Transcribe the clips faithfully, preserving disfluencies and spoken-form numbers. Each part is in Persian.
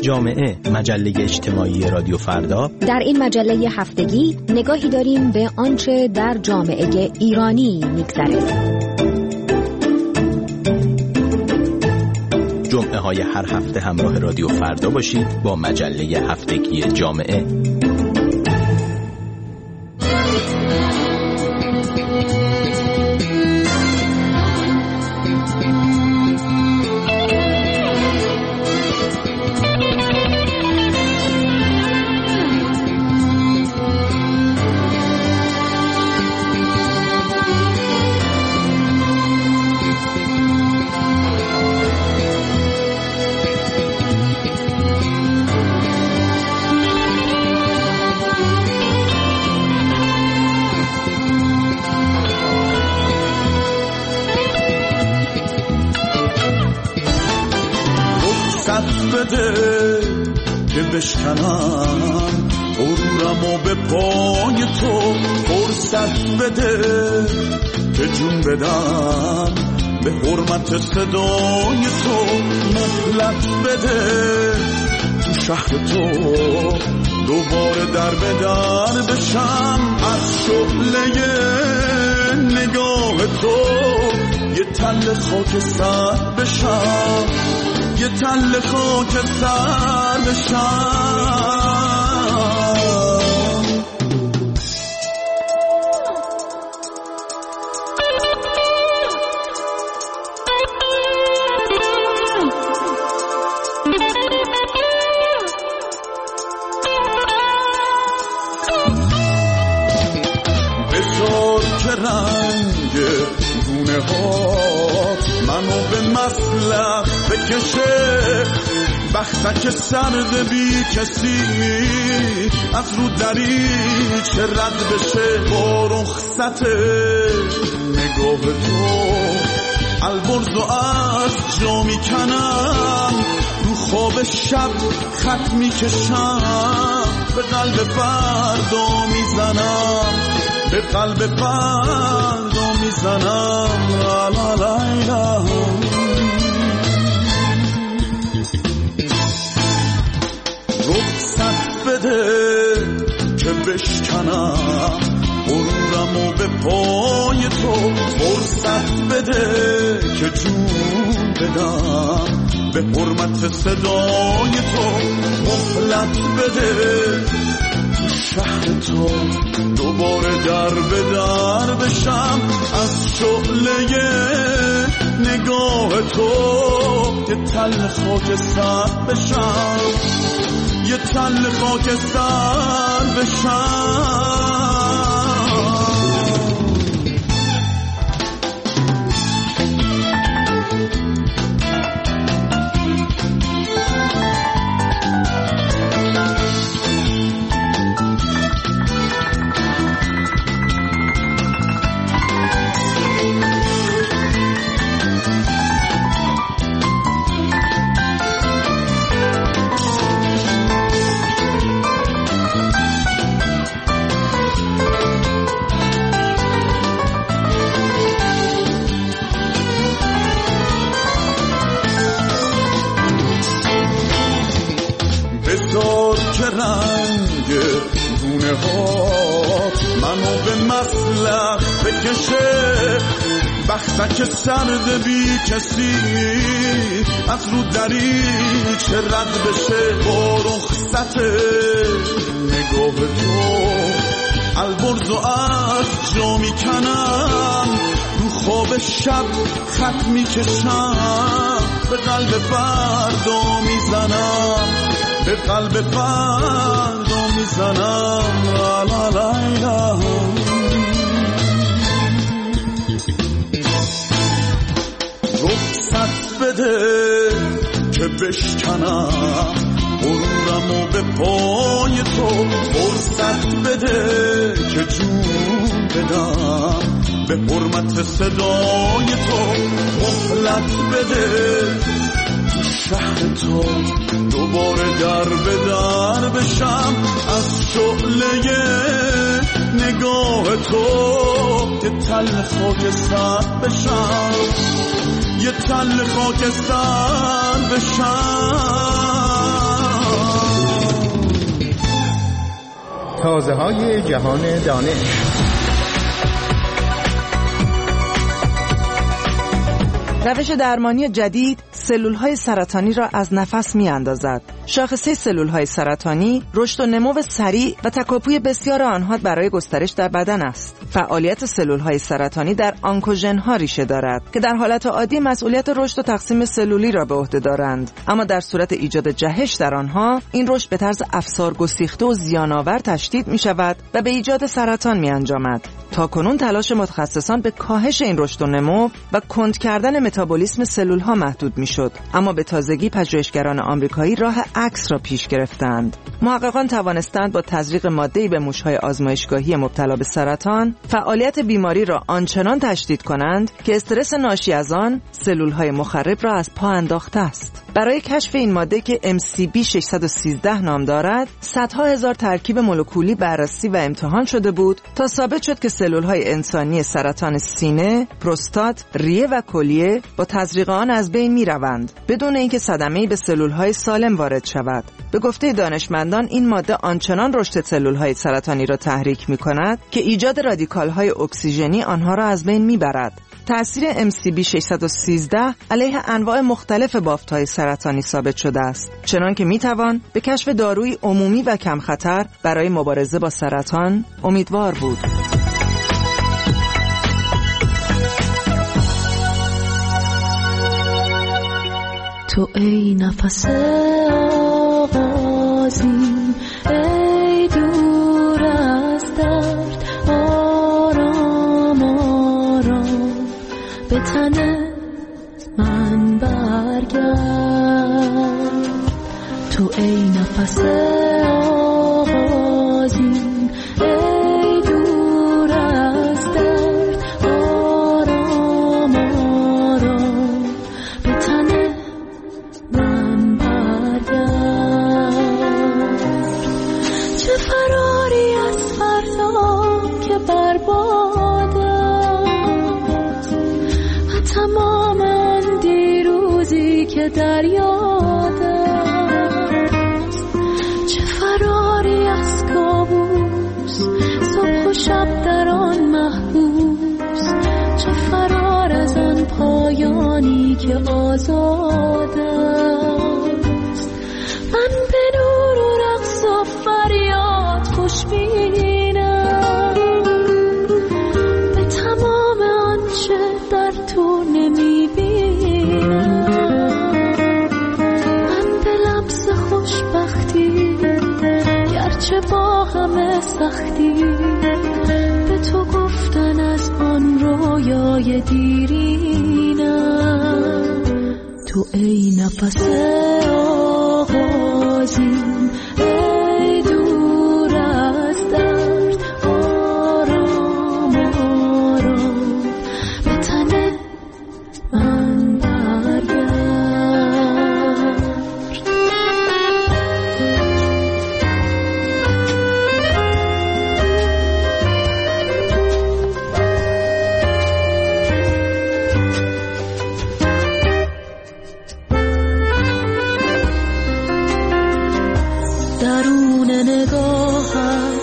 جامعه، مجله اجتماعی رادیو فردا. در این مجله هفتگی نگاهی داریم به آنچه در جامعه ایرانی می‌گذرد. جمعه های هر هفته همراه رادیو فردا باشید با مجله هفتگی جامعه. که بشکنم غرورمو به پای تو، فرصت بده که جون بدم به حرمت صدای تو، مهلت بده تو شهر تو دوباره در به در بشم، از شعله نگاه تو یه تل خاک سر بشم، یه تل خاک سر بشم. بذار که رنگ گونه ها منو به مسلخ بکشه، بختک سرد بی کسی از رو دریچه رد بشه، با رخصت نگاه تو البرز و از جا میکنم، رو خواب شب خط میکشم، به قلب فردا میزنم، به قلب فردا میزنم. لا لا لا لا. رخصت بده که بشکنم غرورمو به پای تو، فرصت بده که جون بدم به حرمت صدای تو، مهلت بده شهر تو دوباره در به در بشم، از شعله نگاه تو یه تل خاک سر بشم، یه تل خاک سر بشم. بذار که رنگ گونه ها منو به مسلخ بکشه، بختک سرد بی کسی از رو دریچه رد بشه، با رخصت نگاه تو البرز و از جا میکنم، رو خواب شب خط میکشم، به قلب فردا میزنم، به قلب فردا میزنم. لا لا لا لا. رخصت بده که بشکنم غرورمو به پای تو، فرصت بده که جون بدم به حرمت صدای تو، مهلت بده شهر تو دوباره در به در بشم، از شعله نگاه تو یه تل خاک سر بشم، یه تل خاک سر بشم. تازه‌های جهان دانش. روش درمانی جدید سلول‌های سرطانی را از نفس می‌اندازد. شاخصه سلول‌های سرطانی رشد و نمو سریع و تکاپوی بسیار آنها برای گسترش در بدن است. فعالیت سلول‌های سرطانی در آنکوژن‌ها ریشه دارد که در حالت عادی مسئولیت رشد و تقسیم سلولی را به عهده دارند، اما در صورت ایجاد جهش در آنها این رشد به طرز افسار گسیخته و زیان‌آور تشدید می‌شود و به ایجاد سرطان می‌انجامد. تاکنون تلاش متخصصان به کاهش این رشد و نمو و کند کردن متابولیسم سلول‌ها محدود می‌شد، اما به تازگی پژوهشگران آمریکایی راه عکس را پیش گرفتند. محققان توانستند با تزریق ماده‌ای به موش‌های آزمایشگاهی مبتلا به سرطان فعالیت بیماری را آنچنان تشدید کنند که استرس ناشی از آن سلول‌های مخرب را از پا انداخته است. برای کشف این ماده که ام سی بی ششصد و سیزده نام دارد، صدها هزار ترکیب مولکولی بررسی و امتحان شده بود تا ثابت شد که سلول‌های انسانی سرطان سینه، پروستات، ریه و کلیه با تزریق آن از بین می‌روند بدون اینکه صدمه‌ای به سلول‌های سالم وارد شود. به گفته دانشمندان این ماده آنچنان رشد سلول‌های سرطانی را تحریک می‌کند که ایجاد رادیکال‌های اکسیژنی آنها را از بین می‌برد. تأثیر ام سی بی ششصد و سیزده علیه انواع مختلف بافت‌های سرطانی ثابت شده است، چنان که می‌توان به کشف دارویی عمومی و کم خطر برای مبارزه با سرطان امیدوار بود. تو ای نفس آغازی، ای دور از درد، آرام آرام به تن من برگرد. تو ای نفس آغازی، ای دور از درد، آرام آرام به تن من برگرد. چه فراری از فردا که برباد است و تمام آن دیروزی که در یاد است. چه فراری از کابوس، صبح و شب در آن محبوس. چه فرار از آن پایانی که آزاد است. من به نور و رقص و فریاد خوشبینم به تمام آنچه در تو نمیبینم. من به لمس خوشبختی گرچه با همه سختی به تو گفتن از آن رویای دیرینم. تو ای نفس آغازی، ای دور از درد، آرام آرام به تن من برگرد. درون نگاهت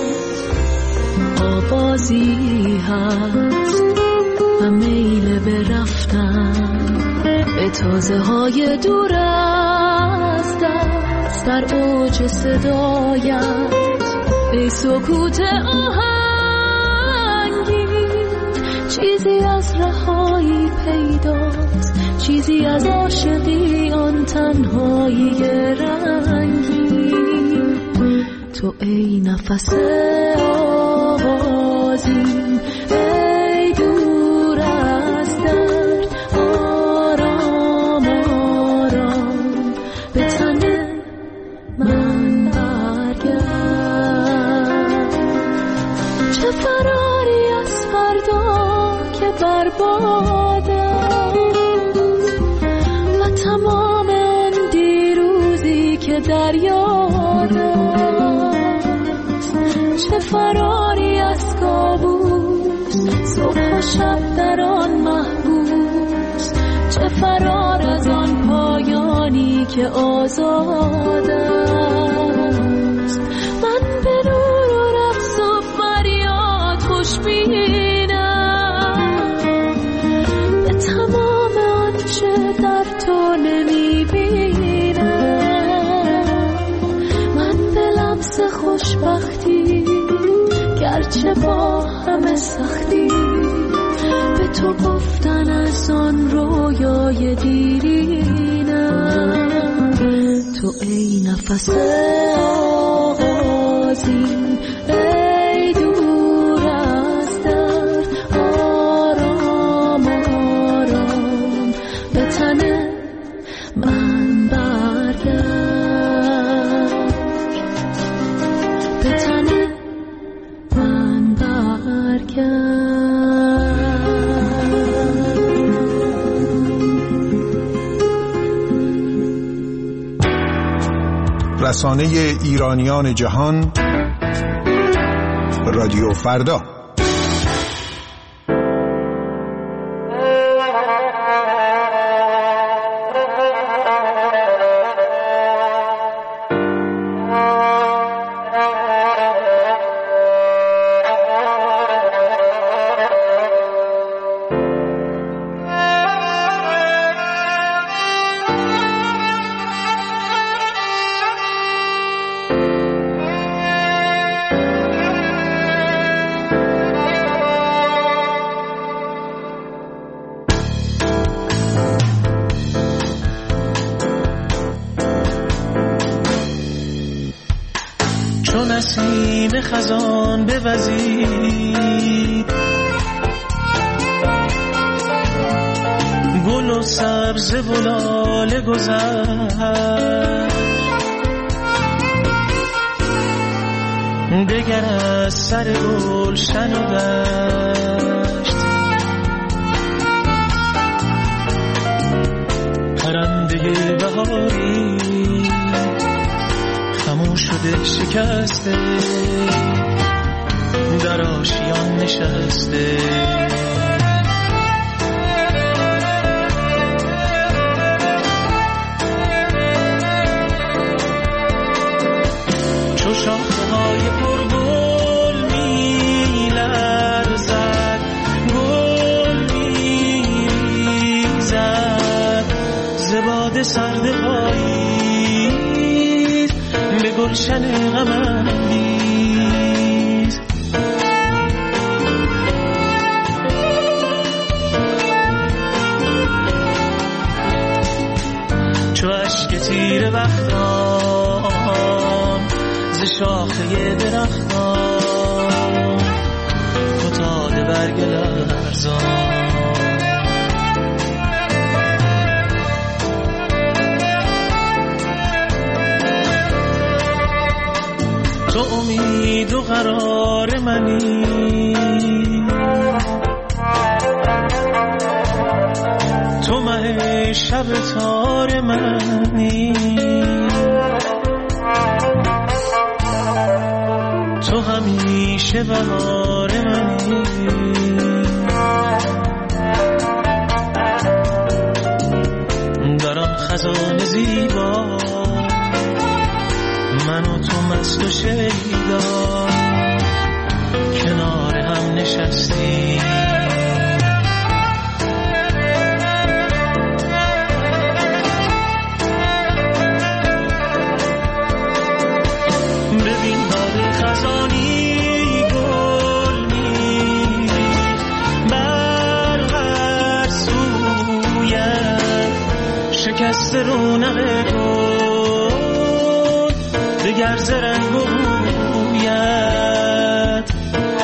آوازی هست و میل به رفتن به تازه های دور از دست. در اوج صدایت ای سکوت آهنگی، چیزی از رهایی پیداست، چیزی از عاشقی آن تنهایی رنگی. تو ای نفس آغازی، ای دور از درد، آرام آرام به تن من برگرد. چه فراری از فردا که برباد است و تمام آن دیروزی که در یاد است. چه فراری از کابوس، صبح و شب در آن محبوس. چه فرار از آن پایانی که آزاد است. من به نور و رقص بینم، به تمام آنچه در تو نمیبینم. من به لمس خوشبختی گرچه با همه سختی به تو گفتن از آن رویای دیرینم. تو ای نفس آغازین، ای دور از درد، آرام آرام به تن من برگرد، به تن من برگرد. رسانه ایرانیان جهان، رادیو فردا. نسیم خزان بوزید، گل و سبز و لاله گذشت، دگر از سر گلشن و دشت، پرنده بهاری خموش شده شکسته، در آشیان نشسته. چو شاخه های پرگل می لرزد، گل می ریزد ز باد سرد پاییز به گلشن غم انگیز. چو اشک تیره بختان ز شاخه درختان فتاده برگ لرزان. تو امید و قرار منی، تو مه شب تار منی، تو همیشه بهار منی. در آن خزان زیبا من و تو مست و شیدا کنار هم نشستیم. ببین باد خزانی گل می‌ریخت بر هر سویم، شکست رونق گل دگر ز رنگ و بویت.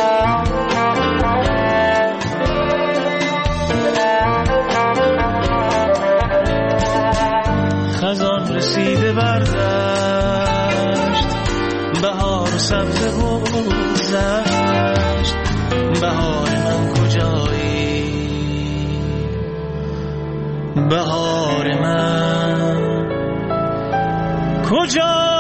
خزان رسیده بر دشت، بهار و سبزه گذشت. بهار من کجایی، بهار من کجایی؟